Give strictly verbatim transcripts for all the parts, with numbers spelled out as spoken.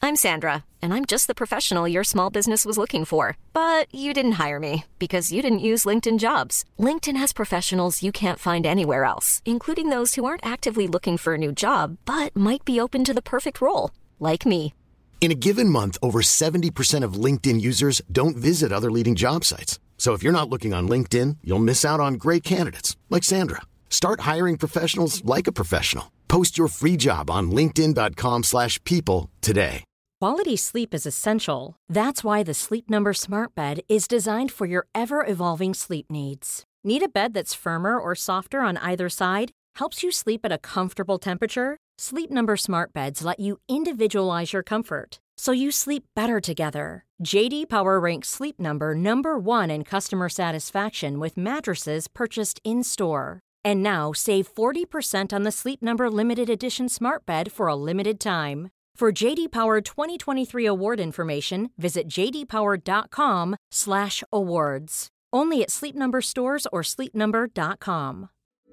I'm Sandra, and I'm just the professional your small business was looking for. But you didn't hire me because you didn't use LinkedIn Jobs. LinkedIn has professionals you can't find anywhere else, including those who aren't actively looking for a new job, but might be open to the perfect role, like me. In a given month, over seventy percent of LinkedIn users don't visit other leading job sites. So if you're not looking on LinkedIn, you'll miss out on great candidates like Sandra. Start hiring professionals like a professional. Post your free job on linkedin dot com slash people today. Quality sleep is essential. That's why the Sleep Number Smart Bed is designed for your ever-evolving sleep needs. Need a bed that's firmer or softer on either side? Helps you sleep at a comfortable temperature? Sleep Number Smart Beds let you individualize your comfort, so you sleep better together. J D Power ranks Sleep Number number one in customer satisfaction with mattresses purchased in-store. And now, save forty percent on the Sleep Number Limited Edition Smart Bed for a limited time. For J D Power twenty twenty-three award information, visit j d power dot com slash awards. Only at Sleep Number stores or sleep number dot com.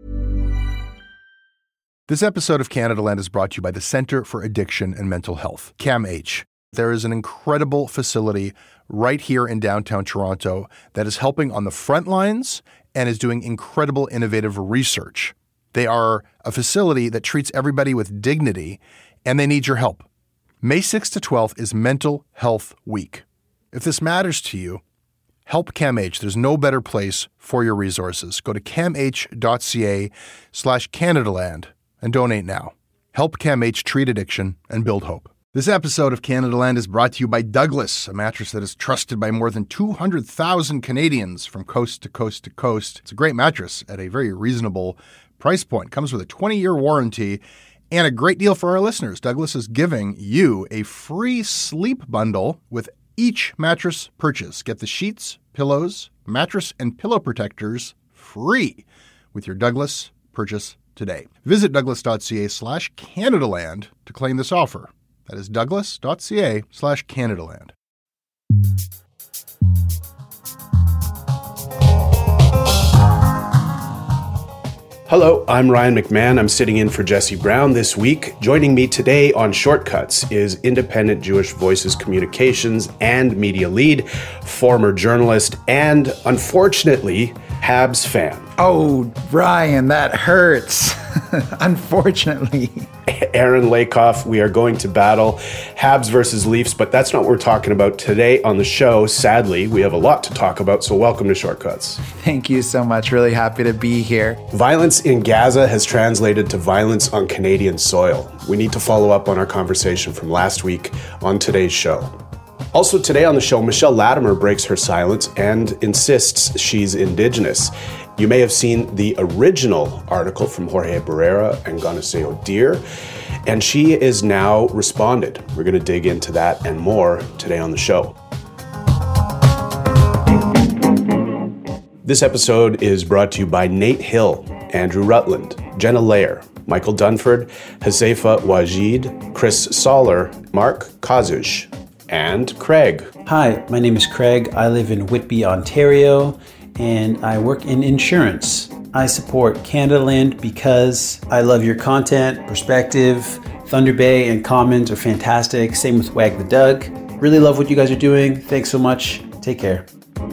This episode of Canada Land is brought to you by the Centre for Addiction and Mental Health, C A M H. There is an incredible facility right here in downtown Toronto that is helping on the front lines and is doing incredible innovative research. They are a facility that treats everybody with dignity, and they need your help. May sixth to twelfth is Mental Health Week. If this matters to you, help C A M H. There's no better place for your resources. Go to camh.ca slash Canadaland and donate now. Help C A M H treat addiction and build hope. This episode of Canada Land is brought to you by Douglas, a mattress that is trusted by more than two hundred thousand Canadians from coast to coast to coast. It's a great mattress at a very reasonable price point. Comes with a twenty-year warranty and a great deal for our listeners. Douglas is giving you a free sleep bundle with each mattress purchase. Get the sheets, pillows, mattress, and pillow protectors free with your Douglas purchase today. Visit douglas.ca slash Canadaland to claim this offer. That is douglas.ca slash Canadaland. Hello, I'm Ryan McMahon. I'm sitting in for Jesse Brown this week. Joining me today on Shortcuts is Independent Jewish Voices Communications and Media Lead, former journalist, and unfortunately, Habs fan. Oh, Ryan, that hurts. Unfortunately. Aaron Lakoff, we are going to battle Habs versus Leafs, but that's not what we're talking about today on the show. Sadly, we have a lot to talk about, so welcome to Shortcuts. Thank you so much. Really happy to be here. Violence in Gaza has translated to violence on Canadian soil. We need to follow up on our conversation from last week on today's show. Also today on the show, Michelle Latimer breaks her silence and insists she's Indigenous. You may have seen the original article from Jorge Barrera and Gonaseo Deer, and she is now responded. We're going to dig into that and more today on the show. This episode is brought to you by Nate Hill, Andrew Rutland, Jenna Lair, Michael Dunford, Hazefa Wajid, Chris Soller, Mark Kazush, and Craig. Hi, my name is Craig. I live in Whitby, Ontario, and I work in insurance. I support Canada Land because I love your content, perspective. Thunder Bay and Commons are fantastic. Same with Wag the Doug. Really love what you guys are doing. Thanks so much. Take care.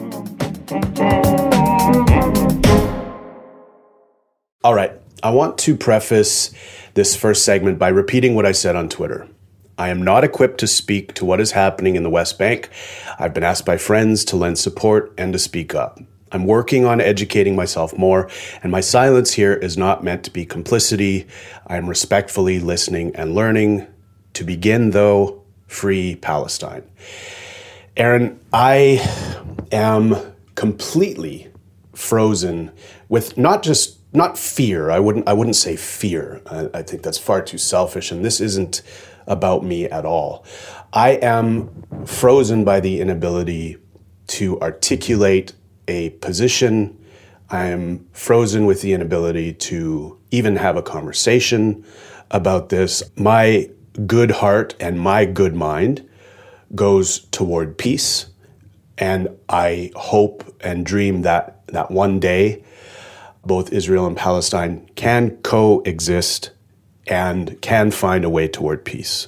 All right. I want to preface this first segment by repeating what I said on Twitter. I am not equipped to speak to what is happening in the West Bank. I've been asked by friends to lend support and to speak up. I'm working on educating myself more, and my silence here is not meant to be complicity. I am respectfully listening and learning. To begin, though, free Palestine. Aaron, I am completely frozen with not just not fear. I wouldn't I wouldn't say fear. I, I think that's far too selfish, and this isn't about me at all. I am frozen by the inability to articulate a position. I am frozen with the inability to even have a conversation about this. My good heart and my good mind goes toward peace, and I hope and dream that that one day both Israel and Palestine can coexist and can find a way toward peace.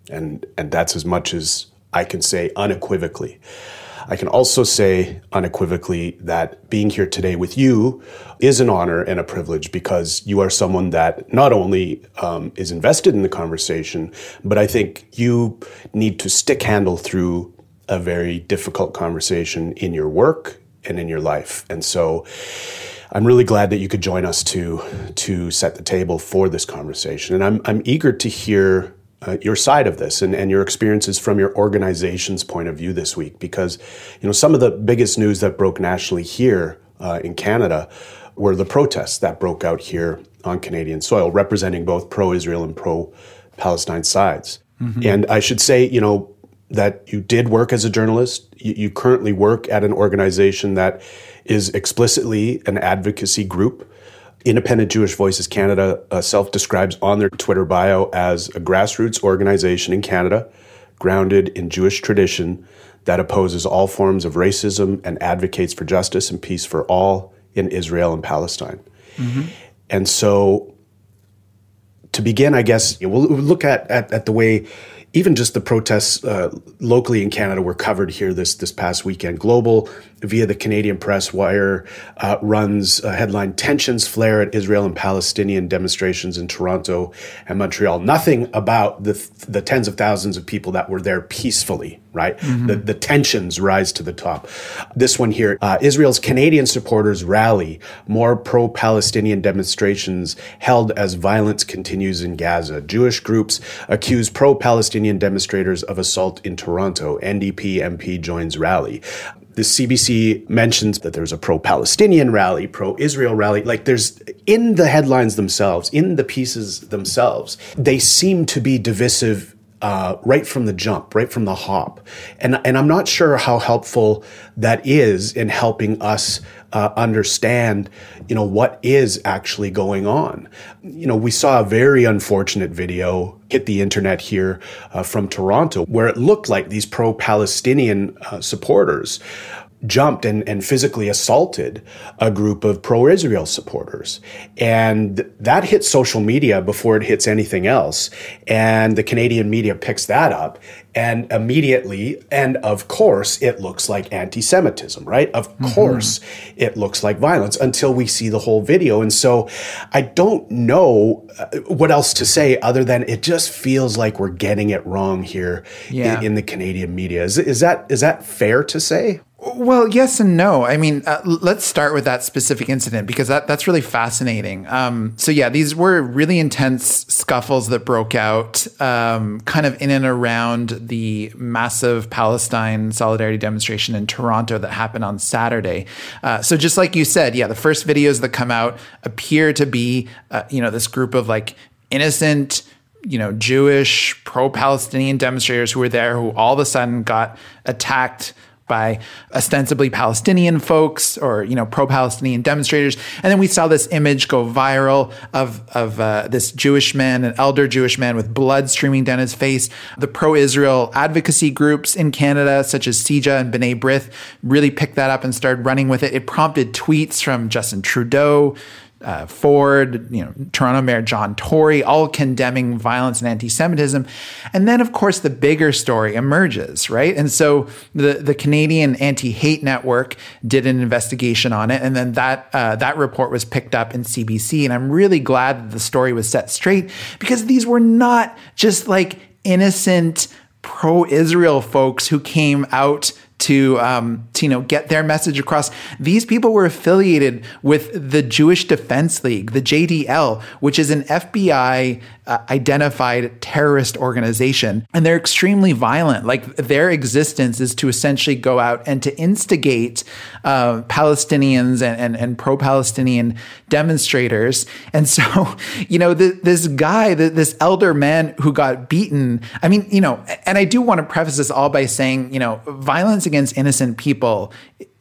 And, and that's as much as I can say unequivocally. I can also say unequivocally that being here today with you is an honor and a privilege, because you are someone that not only um, is invested in the conversation, but I think you need to stick handle through a very difficult conversation in your work and in your life. And so I'm really glad that you could join us to, to set the table for this conversation. And I'm, I'm eager to hear Uh, your side of this and, and your experiences from your organization's point of view this week, because, you know, some of the biggest news that broke nationally here uh, in Canada were the protests that broke out here on Canadian soil, representing both pro-Israel and pro-Palestine sides. Mm-hmm. And I should say, you know, that you did work as a journalist. You, you currently work at an organization that is explicitly an advocacy group. Independent Jewish Voices Canada uh, self-describes on their Twitter bio as a grassroots organization in Canada, grounded in Jewish tradition, that opposes all forms of racism and advocates for justice and peace for all in Israel and Palestine. Mm-hmm. And so, to begin, I guess, you know, we'll, we'll look at, at, at the way even just the protests uh, locally in Canada were covered here this this past weekend. Global, via the Canadian Press Wire, uh, runs a headline, "Tensions Flare at Israel and Palestinian Demonstrations in Toronto and Montreal." Nothing about the the tens of thousands of people that were there peacefully, right? Mm-hmm. The, the tensions rise to the top. This one here, uh, Israel's Canadian supporters rally. More pro-Palestinian demonstrations held as violence continues in Gaza. Jewish groups accuse pro-Palestinian demonstrators of assault in Toronto. N D P M P joins rally. The C B C mentions that there's a pro-Palestinian rally, pro-Israel rally. Like, there's, in the headlines themselves, in the pieces themselves, they seem to be divisive Uh, right from the jump, right from the hop. And, and I'm not sure how helpful that is in helping us uh, understand, you know, what is actually going on. You know, we saw a very unfortunate video hit the internet here uh, from Toronto, where it looked like these pro-Palestinian uh, supporters jumped and, and physically assaulted a group of pro-Israel supporters. And that hits social media before it hits anything else. And the Canadian media picks that up. And immediately, and of course, it looks like anti-Semitism, right? Of mm-hmm. course, it looks like violence until we see the whole video. And so I don't know what else to say other than it just feels like we're getting it wrong here yeah. in, in the Canadian media. Is, is that is that fair to say? Well, yes and no. I mean, uh, let's start with that specific incident, because that, that's really fascinating. Um, so yeah, these were really intense scuffles that broke out um, kind of in and around the massive Palestine solidarity demonstration in Toronto that happened on Saturday. Uh, so just like you said, yeah, the first videos that come out appear to be, uh, you know, this group of like innocent, you know, Jewish pro-Palestinian demonstrators who were there, who all of a sudden got attacked by ostensibly Palestinian folks or, you know, pro-Palestinian demonstrators. And then we saw this image go viral of, of uh, this Jewish man, an elder Jewish man with blood streaming down his face. The pro-Israel advocacy groups in Canada, such as C I J A and B'nai B'rith, really picked that up and started running with it. It prompted tweets from Justin Trudeau, Uh, Ford, you know, Toronto Mayor John Tory, all condemning violence and anti-Semitism. And then, of course, the bigger story emerges, right? And so the, the Canadian Anti-Hate Network did an investigation on it. And then that uh, that report was picked up in C B C. And I'm really glad that the story was set straight, because these were not just like innocent pro-Israel folks who came out to, um, to, you know, get their message across. These people were affiliated with the Jewish Defense League, the J D L, which is an F B I uh, identified terrorist organization. And they're extremely violent. Like, their existence is to essentially go out and to instigate uh, Palestinians and, and, and pro-Palestinian demonstrators. And so, you know, the, this guy, the, this elder man who got beaten, I mean, you know, and I do want to preface this all by saying, you know, violence against innocent people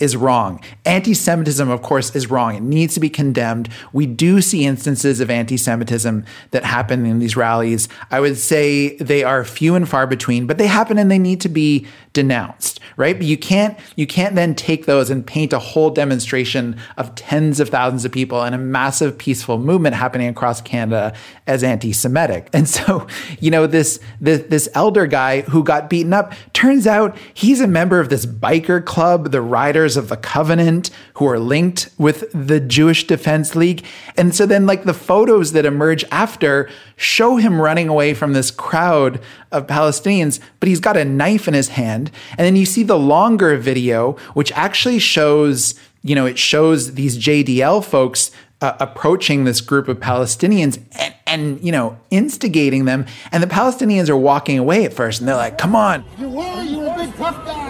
is wrong. Anti-Semitism, of course, is wrong. It needs to be condemned. We do see instances of anti-Semitism that happen in these rallies. I would say they are few and far between, but they happen and they need to be denounced, right? But you can't you can't then take those and paint a whole demonstration of tens of thousands of people and a massive peaceful movement happening across Canada as anti-Semitic. And so, you know, this this, this elder guy who got beaten up, turns out he's a member of this biker club, the Riders of the Covenant, who are linked with the Jewish Defense League. And so then like the photos that emerge after show him running away from this crowd of Palestinians, but he's got a knife in his hand. And then you see the longer video, which actually shows, you know, it shows these J D L folks uh, approaching this group of Palestinians and, and, you know, instigating them. And the Palestinians are walking away at first and they're like, come on. You are, you're a big tough guy.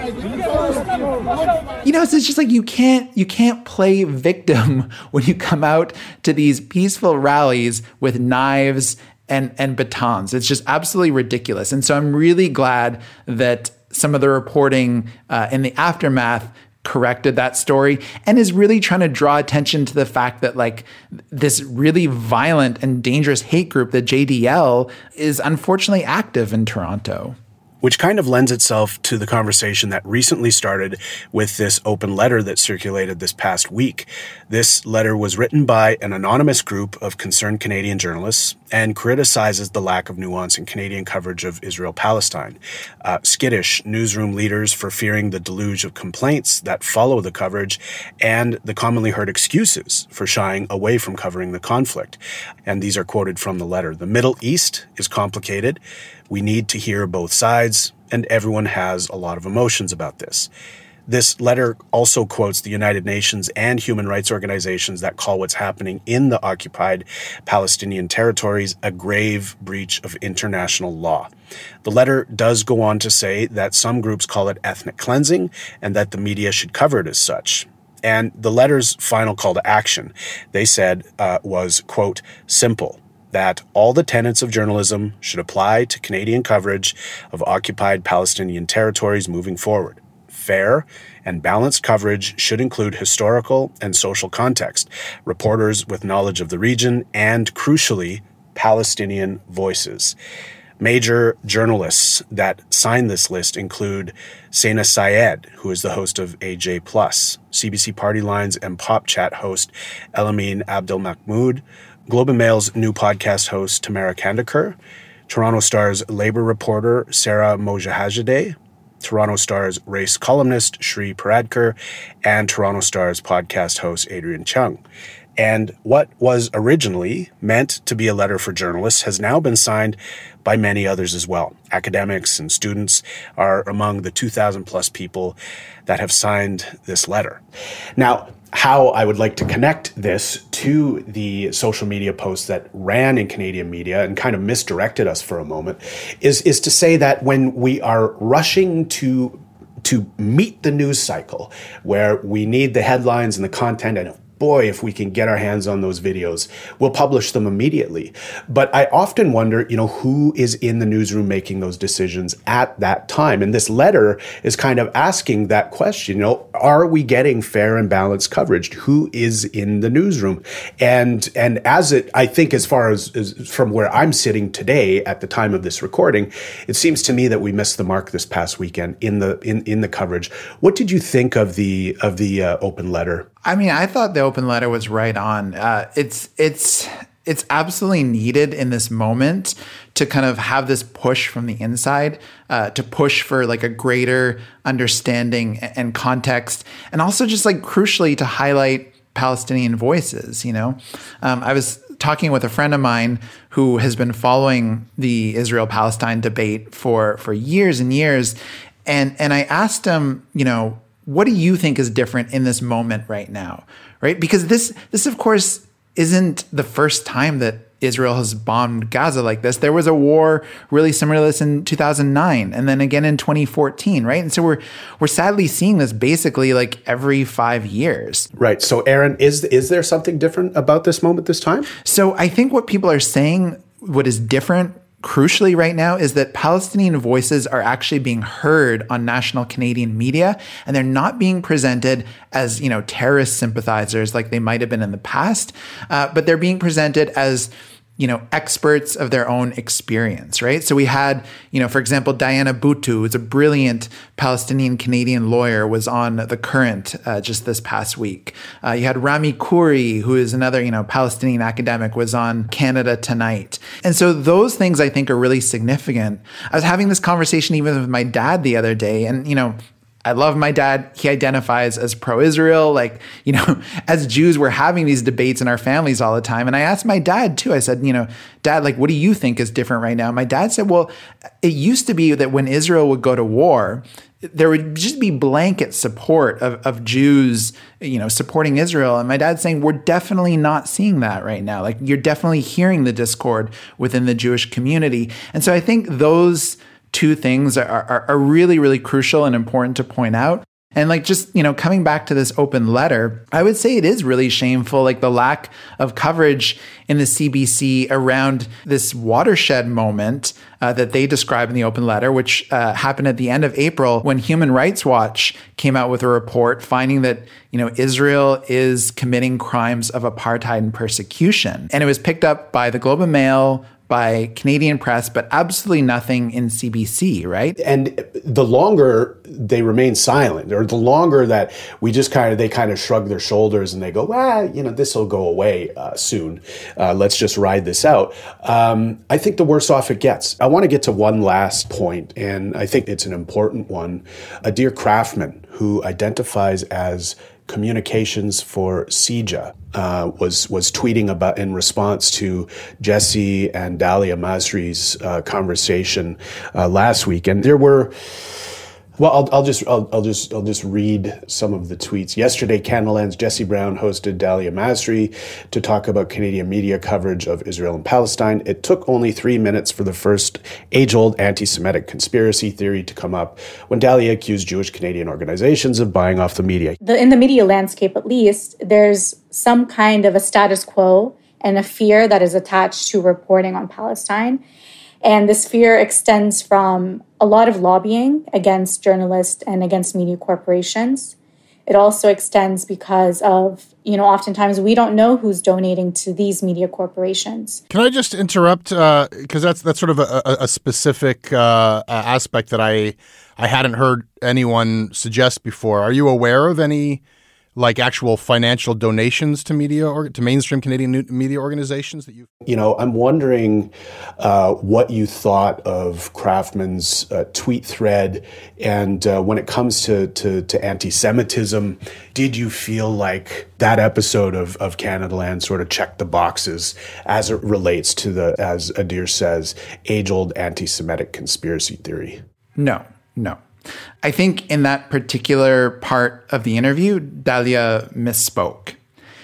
You know, so it's just like you can't you can't play victim when you come out to these peaceful rallies with knives and and batons. It's just absolutely ridiculous. And so I'm really glad that some of the reporting uh, in the aftermath corrected that story and is really trying to draw attention to the fact that like this really violent and dangerous hate group, the J D L, is unfortunately active in Toronto. Which kind of lends itself to the conversation that recently started with this open letter that circulated this past week. This letter was written by an anonymous group of concerned Canadian journalists and criticizes the lack of nuance in Canadian coverage of Israel-Palestine. Uh, skittish newsroom leaders for fearing the deluge of complaints that follow the coverage and the commonly heard excuses for shying away from covering the conflict. And these are quoted from the letter. The Middle East is complicated. We need to hear both sides, and everyone has a lot of emotions about this. This letter also quotes the United Nations and human rights organizations that call what's happening in the occupied Palestinian territories a grave breach of international law. The letter does go on to say that some groups call it ethnic cleansing and that the media should cover it as such. And the letter's final call to action, they said, uh, was, quote, simple. That all the tenets of journalism should apply to Canadian coverage of occupied Palestinian territories moving forward. Fair and balanced coverage should include historical and social context, reporters with knowledge of the region, and, crucially, Palestinian voices. Major journalists that signed this list include Saina Syed, who is the host of A J plus, C B C Party Lines and Pop Chat host Elamin Abdelmahmoud, Globe and Mail's new podcast host, Tamara Kandikar, Toronto Star's labor reporter, Sarah Mojahedeh, Toronto Star's race columnist, Shri Paradkar, and Toronto Star's podcast host, Adrian Chung. And what was originally meant to be a letter for journalists has now been signed by many others as well. Academics and students are among the two thousand plus people that have signed this letter. Now, how I would like to connect this to the social media posts that ran in Canadian media and kind of misdirected us for a moment is, is to say that when we are rushing to to meet the news cycle, where we need the headlines and the content, and boy, if we can get our hands on those videos, we'll publish them immediately. But I often wonder, you know, who is in the newsroom making those decisions at that time? And this letter is kind of asking that question, you know, are we getting fair and balanced coverage? Who is in the newsroom? And and as it, I think as far as, as from where I'm sitting today at the time of this recording, it seems to me that we missed the mark this past weekend in the in, in the coverage. What did you think of the of the uh, open letter? I mean, I thought the open letter was right on. Uh, it's it's it's absolutely needed in this moment to kind of have this push from the inside, uh, to push for like a greater understanding and context, and also just like crucially to highlight Palestinian voices. You know, um, I was talking with a friend of mine who has been following the Israel-Palestine debate for for years and years, and and I asked him, you know, what do you think is different in this moment right now, right? Because this, this of course, isn't the first time that Israel has bombed Gaza like this. There was a war really similar to this in two thousand nine, and then again in twenty fourteen, right? And so we're we're sadly seeing this basically like every five years. Right. So, Aaron, is is there something different about this moment this time? So I think what people are saying, what is different crucially right now is that Palestinian voices are actually being heard on national Canadian media, and they're not being presented as, you know, terrorist sympathizers like they might have been in the past, uh, but they're being presented as, you know, experts of their own experience, right? So we had, you know, for example, Diana Boutou, who's a brilliant Palestinian Canadian lawyer, was on The Current uh, just this past week. Uh, you had Rami Khouri, who is another, you know, Palestinian academic, was on Canada Tonight. And so those things I think are really significant. I was having this conversation even with my dad the other day, and, you know, I love my dad. He identifies as pro-Israel. Like, you know, as Jews, we're having these debates in our families all the time. And I asked my dad too, I said, you know, Dad, like, what do you think is different right now? My dad said, well, it used to be that when Israel would go to war, there would just be blanket support of, of Jews, you know, supporting Israel. And my dad's saying, we're definitely not seeing that right now. Like, you're definitely hearing the discord within the Jewish community. And so I think those two things are, are, are really, really crucial and important to point out. And like, just, you know, coming back to this open letter, I would say it is really shameful, like the lack of coverage in the C B C around this watershed moment uh, that they describe in the open letter, which uh, happened at the end of April when Human Rights Watch came out with a report finding that, you know, Israel is committing crimes of apartheid and persecution. And it was picked up by the Globe and Mail, by Canadian press, but absolutely nothing in C B C, right? And the longer they remain silent, or the longer that we just kind of, they kind of shrug their shoulders and they go, well, you know, this will go away uh, soon. Uh, let's just ride this out. Um, I think the worse off it gets. I want to get to one last point, and I think it's an important one. Adir Kraftman, who identifies as Communications for C J A, uh, was was tweeting about in response to Jesse and Dalia Masri's uh, conversation uh, last week, and there were. Well, I'll, I'll just I'll, I'll just I'll just read some of the tweets. Yesterday, Canadaland's Jesse Brown hosted Dalia Masri to talk about Canadian media coverage of Israel and Palestine. It took only three minutes for the first age-old anti-Semitic conspiracy theory to come up when Dalia accused Jewish Canadian organizations of buying off the media. The, in the media landscape, at least, there's some kind of a status quo and a fear that is attached to reporting on Palestine. And this fear extends from a lot of lobbying against journalists and against media corporations. It also extends because of, you know, oftentimes we don't know who's donating to these media corporations. Can I just interrupt? Because uh, that's that's sort of a, a specific uh, aspect that I I hadn't heard anyone suggest before. Are you aware of any like actual financial donations to media or to mainstream Canadian media organizations that you? You know, I'm wondering uh, what you thought of Kraftman's uh, tweet thread, and uh, when it comes to, to to anti-Semitism, did you feel like that episode of of Canadaland sort of checked the boxes as it relates to the, as Adir says, age-old anti-Semitic conspiracy theory? No, no. I think in that particular part of the interview, Dalia misspoke.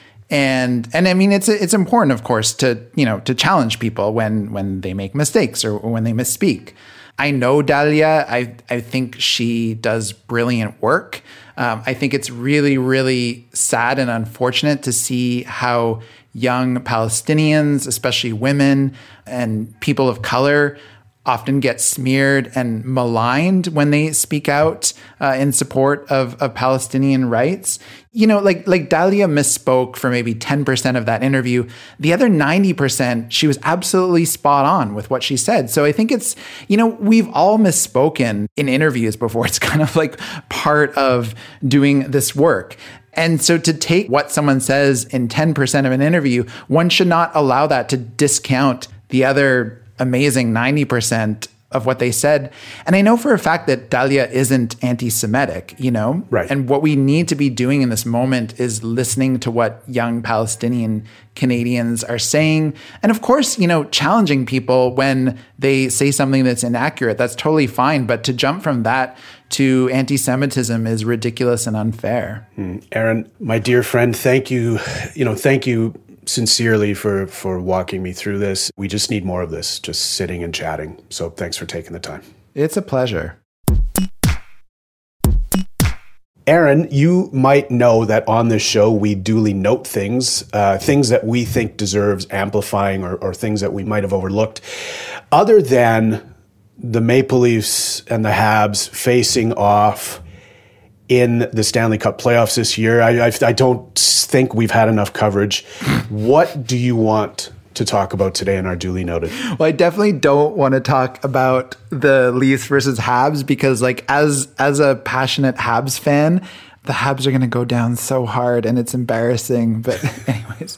And and I mean, it's it's important, of course, to, you know, to challenge people when when they make mistakes or when they misspeak. I know Dalia. I, I think she does brilliant work. Um, I think it's really, really sad and unfortunate to see how young Palestinians, especially women and people of color, often get smeared and maligned when they speak out uh, in support of, of Palestinian rights. You know, like like Dalia misspoke for maybe ten percent of that interview. The other ninety percent, she was absolutely spot on with what she said. So I think it's, you know, we've all misspoken in interviews before. It's kind of like part of doing this work. And so to take what someone says in ten percent of an interview, one should not allow that to discount the other amazing ninety percent of what they said. And I know for a fact that Dalia isn't anti-Semitic, you know? Right. And what we need to be doing in this moment is listening to what young Palestinian Canadians are saying. And of course, you know, challenging people when they say something that's inaccurate. That's totally fine. But to jump from that to anti-Semitism is ridiculous and unfair. Mm. Aaron, my dear friend, thank you. You know, thank you sincerely for, for walking me through this. We just need more of this, just sitting and chatting. So thanks for taking the time. It's a pleasure. Aaron, you might know that on this show, we duly note things, uh, things that we think deserves amplifying or, or things that we might have overlooked. Other than the Maple Leafs and the Habs facing off in the Stanley Cup playoffs this year, I, I, I don't think we've had enough coverage. What do you want to talk about today in our Duly Noted? Well, I definitely don't want to talk about the Leafs versus Habs because, like, as as a passionate Habs fan, the Habs are going to go down so hard and it's embarrassing. But anyways,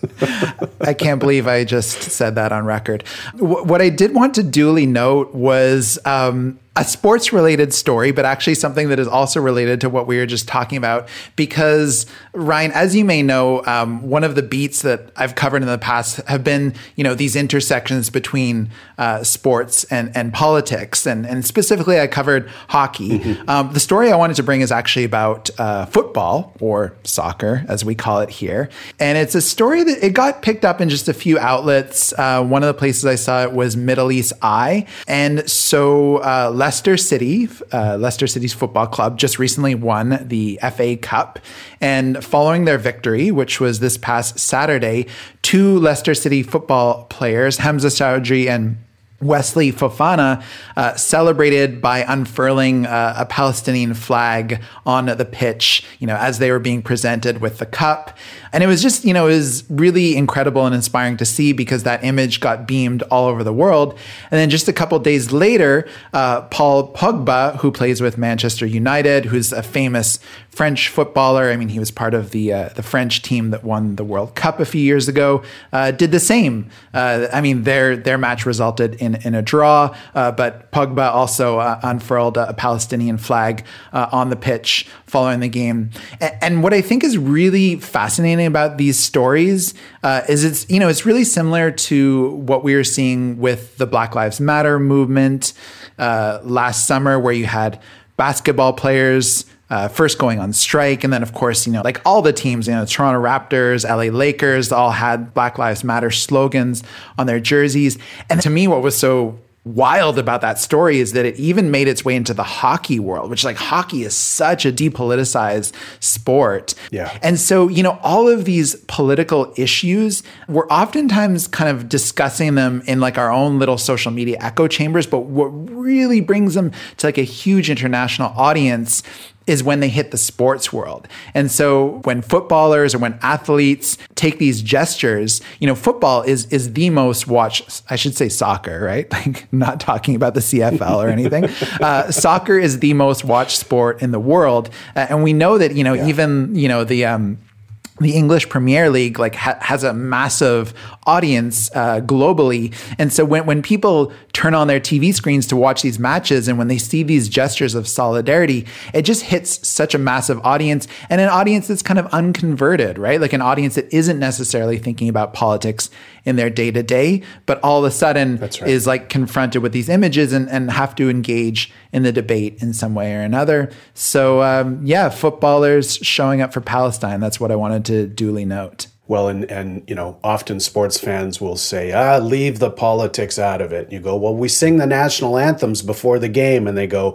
I can't believe I just said that on record. W- what I did want to duly note was um, a sports-related story, but actually something that is also related to what we were just talking about. Because, Ryan, as you may know, um, one of the beats that I've covered in the past have been, you know, these intersections between uh, sports and, and politics. And, and specifically, I covered hockey. Mm-hmm. Um, the story I wanted to bring is actually about uh, football, or soccer, as we call it here. And it's a story that it got picked up in just a few outlets. Uh, one of the places I saw it was Middle East Eye. And so uh, Leicester City, uh, Leicester City's football club, just recently won the F A Cup. And following their victory, which was this past Saturday, two Leicester City football players, Hamza Choudhury and Wesley Fofana, uh, celebrated by unfurling uh, a Palestinian flag on the pitch, you know, as they were being presented with the cup. And it was just, you know, it was really incredible and inspiring to see because that image got beamed all over the world. And then just a couple of days later, uh, Paul Pogba, who plays with Manchester United, who's a famous French footballer. I mean, he was part of the uh, the French team that won the World Cup a few years ago, uh, did the same. Uh, I mean, their their match resulted in, in a draw, uh, but Pogba also uh, unfurled a Palestinian flag uh, on the pitch following the game. And, and what I think is really fascinating about these stories uh, is it's, you know, it's really similar to what we were seeing with the Black Lives Matter movement uh, last summer, where you had basketball players Uh, first going on strike. And then, of course, you know, like all the teams, you know, Toronto Raptors, L A Lakers, all had Black Lives Matter slogans on their jerseys. And to me, what was so wild about that story is that it even made its way into the hockey world, which, like, hockey is such a depoliticized sport. Yeah. And so, you know, all of these political issues, we're oftentimes kind of discussing them in like our own little social media echo chambers. But what really brings them to like a huge international audience is when they hit the sports world. And so when footballers or when athletes take these gestures, you know, football is is the most watched, I should say soccer, right? Like, not talking about the C F L or anything. Uh, soccer is the most watched sport in the world. Uh, and we know that, you know, yeah. even, you know, the, um, the English Premier League like ha- has a massive audience uh, globally. And so when, when people turn on their T V screens to watch these matches and when they see these gestures of solidarity, it just hits such a massive audience, and an audience that's kind of unconverted, right? Like an audience that isn't necessarily thinking about politics in their day to day, but all of a sudden right. is like confronted with these images and, and have to engage in the debate in some way or another. So um, yeah, footballers showing up for Palestine. That's what I wanted to duly note. Well, and, and, you know, often sports fans will say, ah, leave the politics out of it. You go, well, we sing the national anthems before the game. And they go,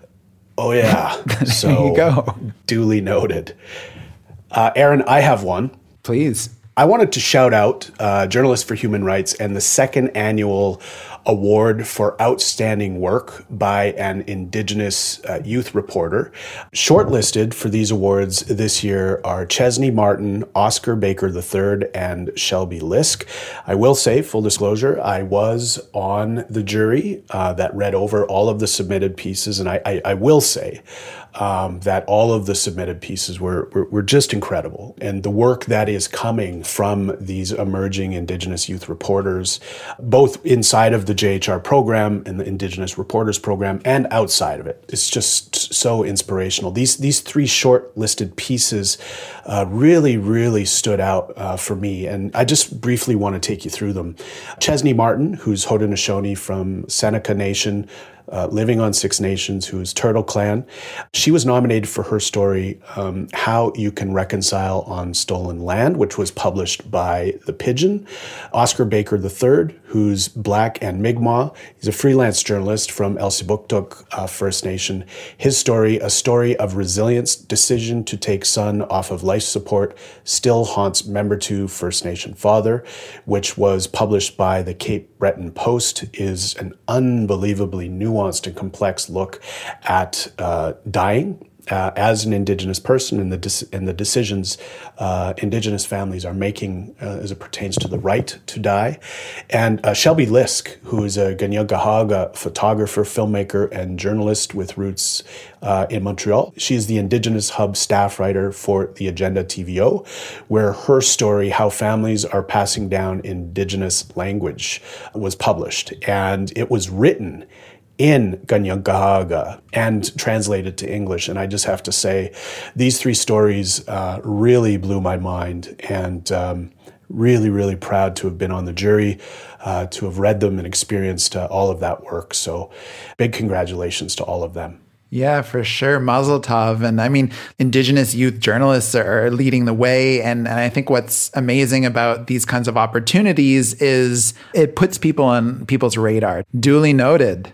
oh, yeah. So there you go. Duly noted. Uh, Aaron, I have one. Please. I wanted to shout out uh, Journalists for Human Rights and the second annual award for outstanding work by an Indigenous uh, youth reporter. Shortlisted for these awards this year are Chesney Martin, Oscar Baker the third, and Shelby Lisk. I will say, full disclosure, I was on the jury uh, that read over all of the submitted pieces, and I, I, I will say um, that all of the submitted pieces were, were, were just incredible. And the work that is coming from these emerging Indigenous youth reporters, both inside of the J H R program and the Indigenous Reporters program and outside of it, it's just so inspirational. These these three short-listed pieces uh, really, really stood out uh, for me. And I just briefly want to take you through them. Chesney Martin, who's Haudenosaunee from Seneca Nation, uh, living on Six Nations, who is Turtle Clan. She was nominated for her story, um, How You Can Reconcile on Stolen Land, which was published by The Pigeon. Oscar Baker the third, who's Black and Mi'kmaq. He's a freelance journalist from Elsipogtog uh, First Nation. His story, A Story of Resilience, Decision to Take Son Off of Life Support, still haunts Member two First Nation father, which was published by the Cape Breton Post, is an unbelievably nuanced and complex look at uh, dying uh, as an Indigenous person and the de- and the decisions uh, Indigenous families are making uh, as it pertains to the right to die. And uh, Shelby Lisk, who is a Kanien'kehá:ka photographer, filmmaker, and journalist with roots uh, in Montreal. She is the Indigenous Hub staff writer for the Agenda T V O, where her story, How Families Are Passing Down Indigenous Language, was published. And it was written in Kanien'kehá:ka and translated to English. And I just have to say, these three stories uh, really blew my mind, and um, really, really proud to have been on the jury, uh, to have read them and experienced uh, all of that work. So big congratulations to all of them. Yeah, for sure. Mazel tov. And I mean, Indigenous youth journalists are leading the way. And, and I think what's amazing about these kinds of opportunities is it puts people on people's radar. Duly noted.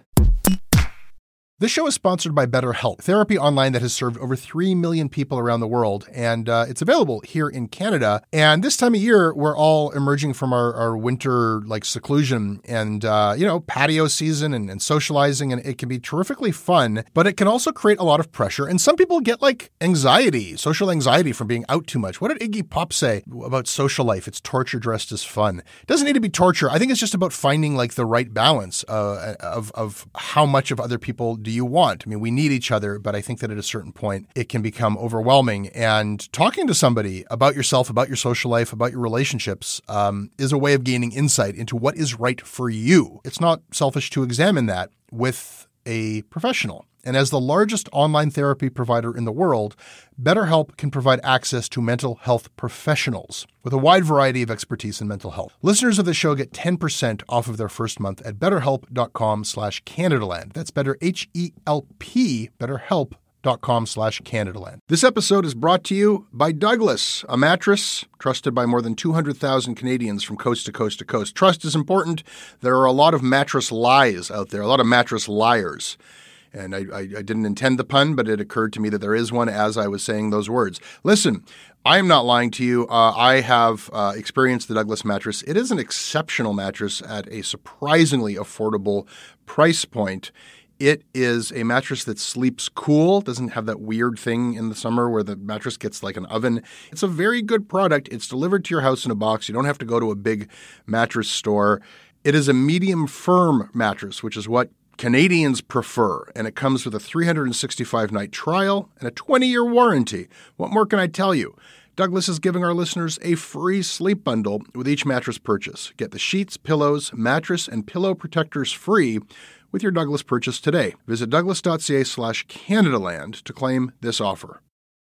This show is sponsored by BetterHelp, therapy online that has served over three million people around the world. And uh, it's available here in Canada. And this time of year, we're all emerging from our, our winter like seclusion and, uh, you know, patio season and, and socializing. And it can be terrifically fun, but it can also create a lot of pressure. And some people get like anxiety, social anxiety from being out too much. What did Iggy Pop say about social life? It's torture dressed as fun. It doesn't need to be torture. I think it's just about finding like the right balance uh, of, of how much of other people do you want. I mean, we need each other, but I think that at a certain point, it can become overwhelming. And talking to somebody about yourself, about your social life, about your relationships um, is a way of gaining insight into what is right for you. It's not selfish to examine that with a professional. And as the largest online therapy provider in the world, BetterHelp can provide access to mental health professionals with a wide variety of expertise in mental health. Listeners of the show get ten percent off of their first month at betterhelp.com slash Canadaland. That's better, H E L P, betterhelp.com slash Canadaland. This episode is brought to you by Douglas, a mattress trusted by more than two hundred thousand Canadians from coast to coast to coast. Trust is important. There are a lot of mattress lies out there, a lot of mattress liars. And I, I, I didn't intend the pun, but it occurred to me that there is one as I was saying those words. Listen, I am not lying to you. Uh, I have uh, experienced the Douglas mattress. It is an exceptional mattress at a surprisingly affordable price point. It is a mattress that sleeps cool, doesn't have that weird thing in the summer where the mattress gets like an oven. It's a very good product. It's delivered to your house in a box. You don't have to go to a big mattress store. It is a medium firm mattress, which is what Canadians prefer, and it comes with a three hundred sixty-five night trial and a twenty-year warranty. What more can I tell you? Douglas is giving our listeners a free sleep bundle with each mattress purchase. Get the sheets, pillows, mattress, and pillow protectors free with your Douglas purchase today. Visit douglas.ca slash Canadaland to claim this offer.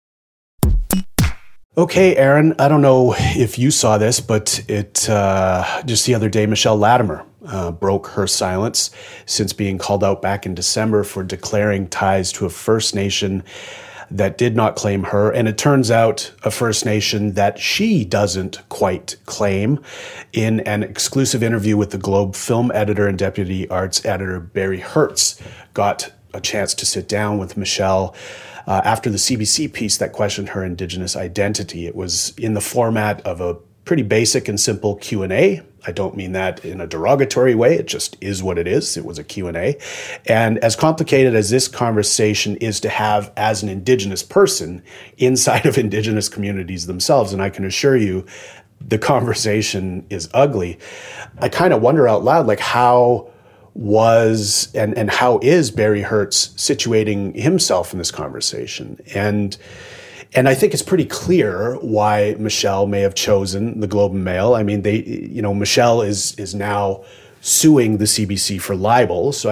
Okay, Aaron, I don't know if you saw this, but it uh, just the other day, Michelle Latimer uh, broke her silence since being called out back in December for declaring ties to a First Nation that did not claim her. And it turns out a First Nation that she doesn't quite claim. In an exclusive interview with the Globe, film editor and deputy arts editor Barry Hertz got a chance to sit down with Michelle Uh, after the C B C piece that questioned her Indigenous identity. It was in the format of a pretty basic and simple Q and A. I don't mean that in a derogatory way. It just is what it is. It was a Q and A. And as complicated as this conversation is to have as an Indigenous person inside of Indigenous communities themselves, and I can assure you the conversation is ugly, I kind of wonder out loud, like how was and, and how is Barry Hertz situating himself in this conversation? And and I think it's pretty clear why Michelle may have chosen the Globe and Mail. I mean, they, you know, Michelle is is now suing the C B C for libel. So I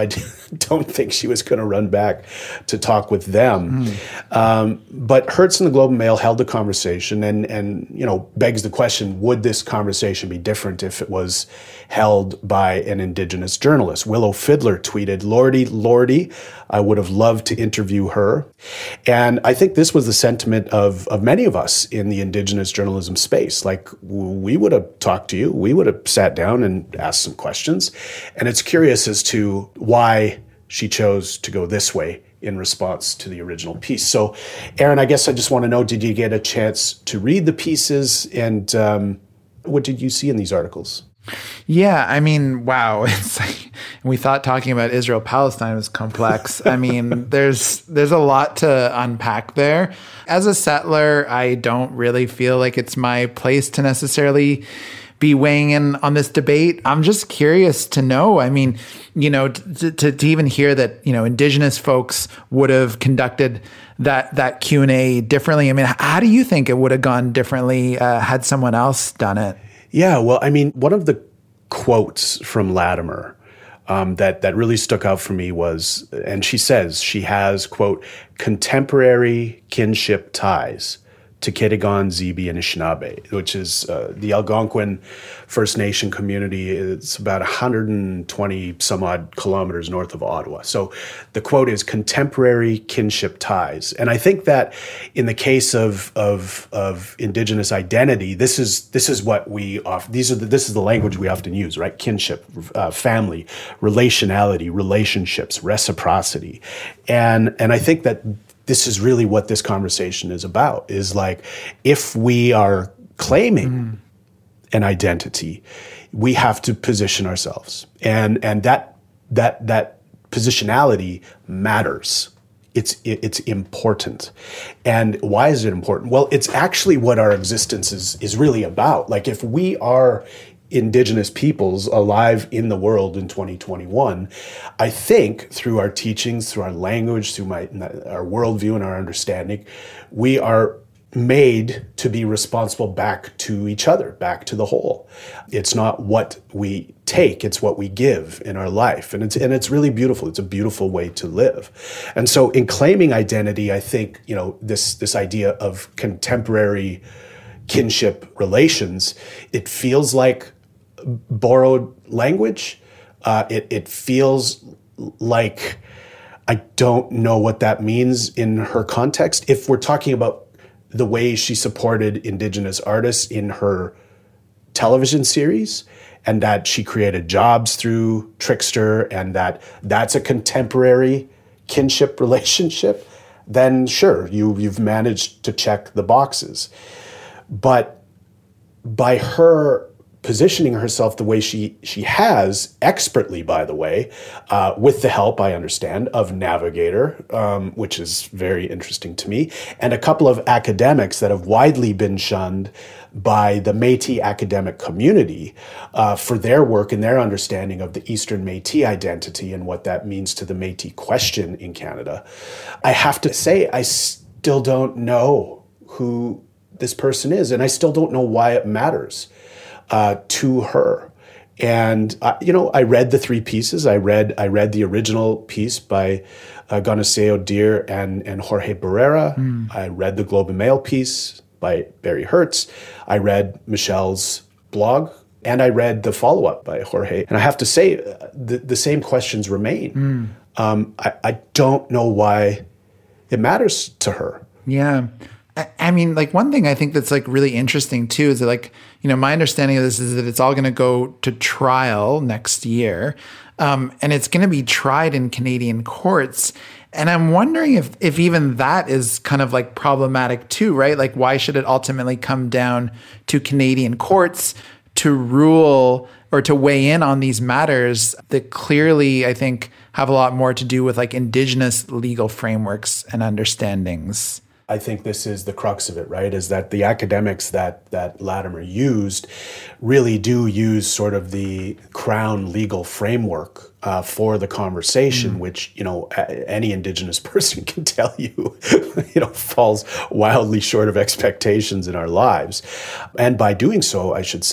don't think she was going to run back to talk with them. Mm. Um, but Hertz and the Globe and Mail held a conversation, and and you know begs the question: would this conversation be different if it was held by an Indigenous journalist? Willow Fiddler tweeted, "Lordy, Lordy, I would have loved to interview her." And I think this was the sentiment of of many of us in the Indigenous journalism space. Like, we would have talked to you, we would have sat down and asked some questions. And it's curious as to why she chose to go this way in response to the original piece. So, Aaron, I guess I just want to know, did you get a chance to read the pieces, and um, what did you see in these articles? Yeah, I mean, wow. It's like, we thought talking about Israel-Palestine was complex. I mean, there's there's a lot to unpack there. As a settler, I don't really feel like it's my place to necessarily be weighing in on this debate. I'm just curious to know. I mean, you know, to, to, to even hear that, you know, Indigenous folks would have conducted that that Q and A differently. I mean, how do you think it would have gone differently uh, had someone else done it? Yeah, well, I mean, one of the quotes from Latimer um, that, that really stuck out for me was, and she says she has, quote, contemporary kinship ties to Kitigan, Zibi, and Anishinaabe, which is uh, the Algonquin First Nation community. It's about one hundred twenty some odd kilometers north of Ottawa. So the quote is contemporary kinship ties. And I think that in the case of of, of Indigenous identity, this is this is what we often, these are the, this is the language we often use, right? Kinship, uh, family, relationality, relationships, reciprocity. And and I think that this is really what this conversation is about, is like, if we are claiming mm. an identity, we have to position ourselves. And and that that that positionality matters. It's it's important. And why is it important? Well, it's actually what our existence is is really about. Like, if we are Indigenous peoples alive in the world in twenty twenty-one, I think through our teachings, through our language, through my our worldview and our understanding, we are made to be responsible back to each other, back to the whole. It's not what we take, it's what we give in our life. And it's and it's really beautiful. It's a beautiful way to live. And so in claiming identity, I think, you know, this this idea of contemporary kinship relations, it feels like borrowed language. Uh, it, it feels like I don't know what that means in her context. If we're talking about the way she supported Indigenous artists in her television series, and that she created jobs through Trickster, and that that's a contemporary kinship relationship, then sure, you, you've managed to check the boxes. But by her positioning herself the way she she has, expertly, by the way, uh, with the help, I understand, of Navigator, um, which is very interesting to me, and a couple of academics that have widely been shunned by the Métis academic community uh, for their work and their understanding of the Eastern Métis identity and what that means to the Métis question in Canada. I have to say, I still don't know who this person is, and I still don't know why it matters uh, to her. And uh, you know, I read the three pieces. I read I read the original piece by uh, Gonaseo Deer and and Jorge Barrera. Mm. I read the Globe and Mail piece by Barry Hertz. I read Michelle's blog, and I read the follow-up by Jorge. And I have to say, uh, the the same questions remain. Mm. Um, I, I don't know why it matters to her. Yeah. I mean, like, one thing I think that's like really interesting too is that, like, you know, my understanding of this is that it's all going to go to trial next year, um, and it's going to be tried in Canadian courts. And I'm wondering if if even that is kind of like problematic too, right? Like, why should it ultimately come down to Canadian courts to rule or to weigh in on these matters that clearly, I think, have a lot more to do with like Indigenous legal frameworks and understandings? I think this is the crux of it, right? Is that the academics that that Latimer used really do use sort of the Crown legal framework uh, for the conversation, mm. which, you know, a- any Indigenous person can tell you, you know, falls wildly short of expectations in our lives. And by doing so, I should say, ultimately does erase and vanquish the Métis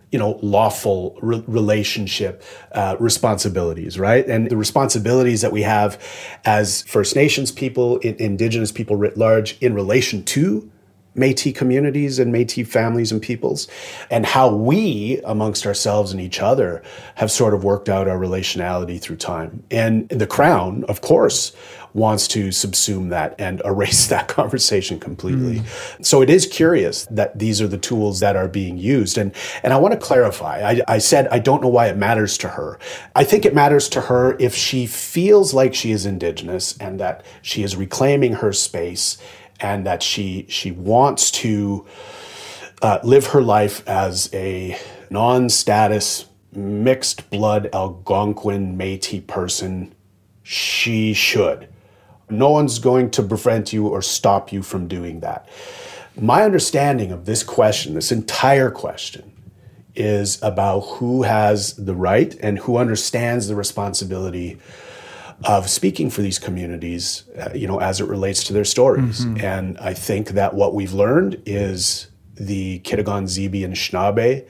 you know, lawful re- relationship uh, responsibilities, right? And the responsibilities that we have as First Nations people, in, Indigenous people writ large, in relation to Métis communities and Métis families and peoples, and how we, amongst ourselves and each other, have sort of worked out our relationality through time. And the Crown, of course, wants to subsume that and erase that conversation completely. Mm. So it is curious that these are the tools that are being used. And and I want to clarify, I, I said I don't know why it matters to her. I think it matters to her if she feels like she is Indigenous and that she is reclaiming her space and that she she wants to uh, live her life as a non-status, mixed-blood Algonquin Métis person. She should. No one's going to prevent you or stop you from doing that. My understanding of this question, this entire question, is about who has the right and who understands the responsibility of speaking for these communities, uh, you know, as it relates to their stories. Mm-hmm. And I think that what we've learned is the Kitigan, Zibi, and Anishinaabe,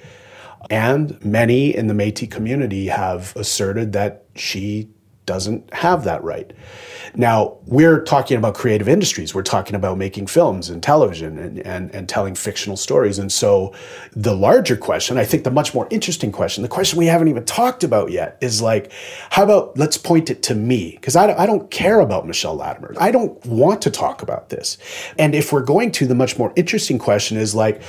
and many in the Métis community have asserted that she doesn't have that right. Now, we're talking about creative industries. We're talking about making films and television and, and, and telling fictional stories. And so the larger question, I think the much more interesting question, the question we haven't even talked about yet is like, how about let's point it to me? Because I, I don't care about Michelle Latimer. I don't want to talk about this. And if we're going to, the much more interesting question is like,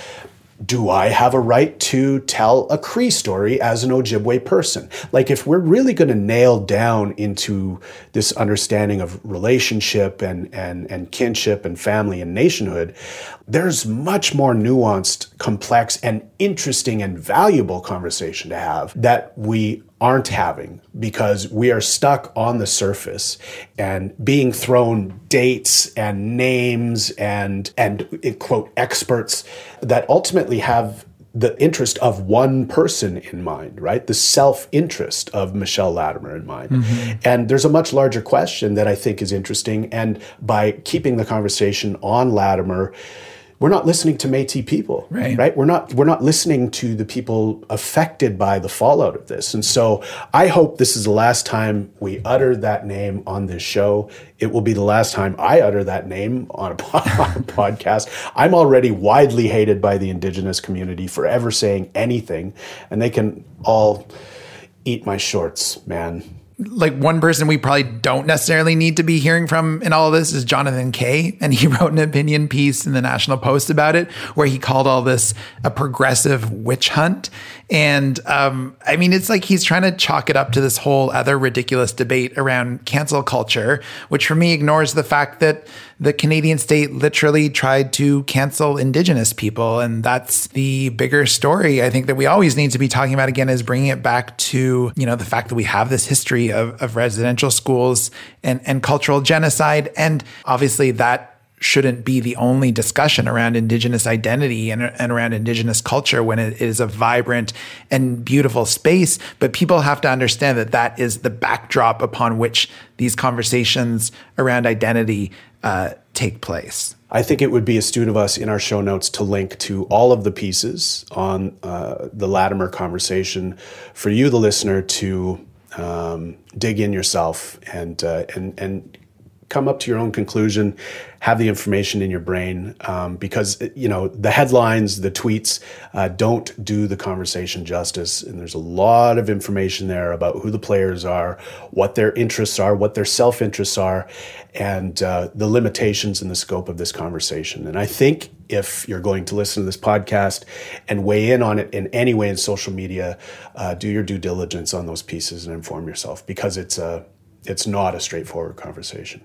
do I have a right to tell a Cree story as an Ojibwe person? Like, if we're really going to nail down into this understanding of relationship and, and, and kinship and family and nationhood, there's much more nuanced, complex, and interesting and valuable conversation to have that we aren't having because we are stuck on the surface and being thrown dates and names and, and quote, experts that ultimately have the interest of one person in mind, right? The self-interest of Michelle Latimer in mind. Mm-hmm. And there's a much larger question that I think is interesting. And by keeping the conversation on Latimer, we're not listening to Métis people, right. right? We're not we're not listening to the people affected by the fallout of this. And so I hope this is the last time we utter that name on this show. It will be the last time I utter that name on a, on a podcast. I'm already widely hated by the Indigenous community for ever saying anything, and they can all eat my shorts, man. Like, one person we probably don't necessarily need to be hearing from in all of this is Jonathan Kay. And he wrote an opinion piece in the National Post about it, where he called all this a progressive witch hunt. And um, I mean, it's like he's trying to chalk it up to this whole other ridiculous debate around cancel culture, which for me ignores the fact that the Canadian state literally tried to cancel Indigenous people. And that's the bigger story, I think, that we always need to be talking about again, is bringing it back to, you know, the fact that we have this history of, of residential schools and, and cultural genocide. And obviously that shouldn't be the only discussion around Indigenous identity and, and around Indigenous culture when it is a vibrant and beautiful space. But people have to understand that that is the backdrop upon which these conversations around identity uh, take place. I think it would be astute of us in our show notes to link to all of the pieces on uh, the Latimer conversation for you, the listener, to um, dig in yourself and uh, and and come up to your own conclusion, have the information in your brain, um, because, you know, the headlines, the tweets uh, don't do the conversation justice. And there's a lot of information there about who the players are, what their interests are, what their self-interests are, and uh, the limitations and the scope of this conversation. And I think if you're going to listen to this podcast and weigh in on it in any way in social media, uh, do your due diligence on those pieces and inform yourself, because it's a, it's not a straightforward conversation.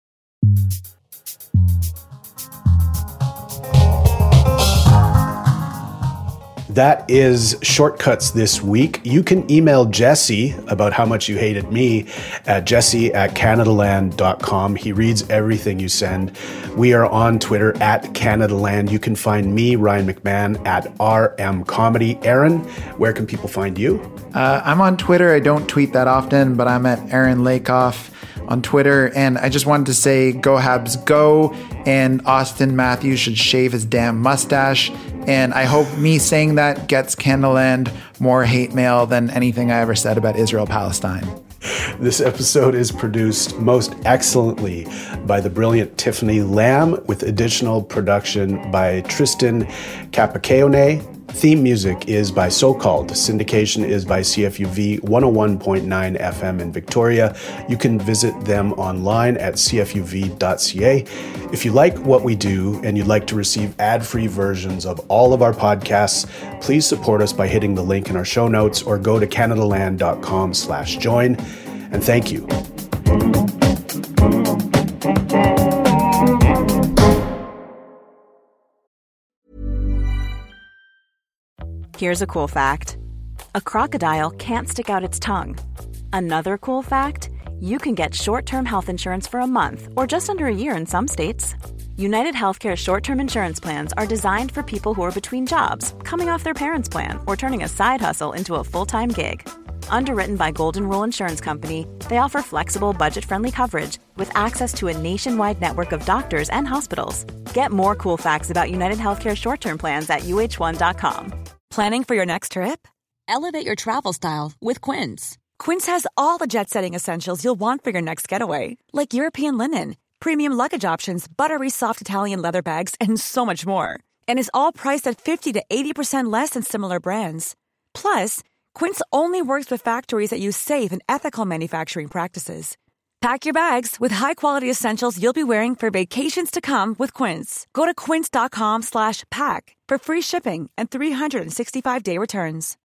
That is Shortcuts this week. You can email Jesse about how much you hated me at jesse at canadaland dot com. He reads everything you send. We are on Twitter at Canadaland. You can find me, Ryan McMahon, at R M Comedy. Aaron, where can people find you? Uh, I'm on Twitter. I don't tweet that often, but I'm at Aaron Lakoff on Twitter. And I just wanted to say, go Habs go, and Austin Matthews should shave his damn mustache. And I hope me saying that gets Canadaland more hate mail than anything I ever said about Israel-Palestine. This episode is produced most excellently by the brilliant Tiffany Lamb, with additional production by Tristan Capaceone. Theme music is by So-Called. Syndication is by C F U V one oh one point nine F M in Victoria. You can visit them online at c f u v dot c a. If you like what we do and you'd like to receive ad-free versions of all of our podcasts, please support us by hitting the link in our show notes or go to canadaland.com slash join. And thank you. Here's a cool fact. A crocodile can't stick out its tongue. Another cool fact, you can get short-term health insurance for a month or just under a year in some states. United Healthcare short-term insurance plans are designed for people who are between jobs, coming off their parents' plan, or turning a side hustle into a full-time gig. Underwritten by Golden Rule Insurance Company, they offer flexible, budget-friendly coverage with access to a nationwide network of doctors and hospitals. Get more cool facts about United Healthcare short-term plans at u h one dot com. Planning for your next trip? Elevate your travel style with Quince. Quince has all the jet-setting essentials you'll want for your next getaway, like European linen, premium luggage options, buttery soft Italian leather bags, and so much more. And is all priced at fifty to eighty percent less than similar brands. Plus, Quince only works with factories that use safe and ethical manufacturing practices. Pack your bags with high-quality essentials you'll be wearing for vacations to come with Quince. Go to quince dot com slash pack for free shipping and three sixty-five day returns.